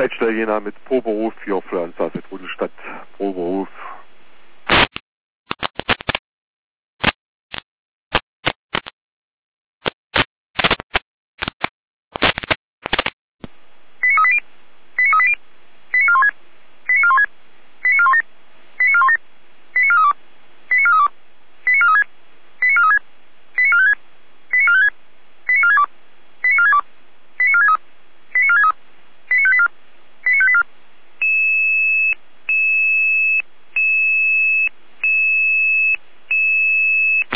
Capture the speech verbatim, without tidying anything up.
Bachelor jener mit pro Beruf hier für uns, also wo die Stadt pro Beruf